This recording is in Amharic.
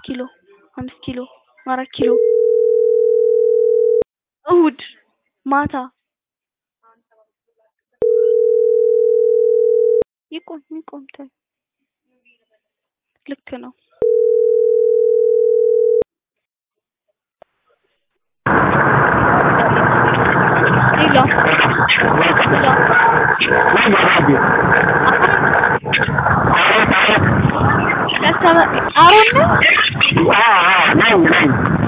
ኪሎ 5 ኪሎ 4 ኪሎ እሁድ ማታ ይቆም ታይ ልክ ነው ሄሎ አሮን